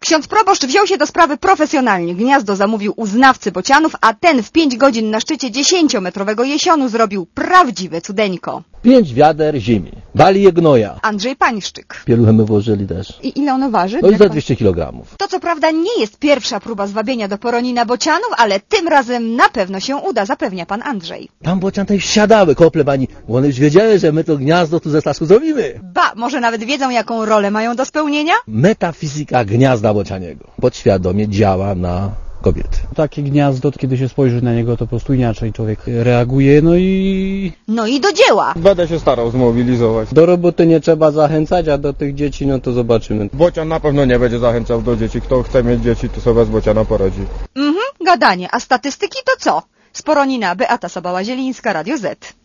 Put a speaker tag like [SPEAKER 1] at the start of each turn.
[SPEAKER 1] Ksiądz proboszcz wziął się do sprawy profesjonalnie. Gniazdo zamówił u znawcy bocianów, a ten w 5 godzin na szczycie 10-metrowego jesionu zrobił prawdziwe cudeńko.
[SPEAKER 2] 5 wiader ziemi. Bali je gnoja.
[SPEAKER 1] Andrzej Pańszczyk.
[SPEAKER 2] Pieluchę my włożyli też.
[SPEAKER 1] I ile ono waży?
[SPEAKER 2] No i za 200 kg.
[SPEAKER 1] To co prawda nie jest pierwsza próba zwabienia do Poronina bocianów, ale tym razem na pewno się uda, zapewnia pan Andrzej.
[SPEAKER 2] Tam bocian tutaj wsiadały koło plebanii, bo one już wiedziały, że my to gniazdo tu ze Stasku zrobimy.
[SPEAKER 1] Ba, może nawet wiedzą, jaką rolę mają do spełnienia?
[SPEAKER 2] Metafizyka gniazda bocianiego. Podświadomie działa na kobiety.
[SPEAKER 3] Takie gniazdo, kiedy się spojrzy na niego, to po prostu inaczej człowiek reaguje, no i
[SPEAKER 1] do dzieła!
[SPEAKER 4] Będę się starał zmobilizować.
[SPEAKER 3] do roboty nie trzeba zachęcać, a do tych dzieci, no to zobaczymy.
[SPEAKER 4] Bocian na pewno nie będzie zachęcał do dzieci. Kto chce mieć dzieci, to sobie z bociana poradzi.
[SPEAKER 1] Gadanie. A statystyki to co? Z Poronina Beata Sobała-Zielińska, Radio Z.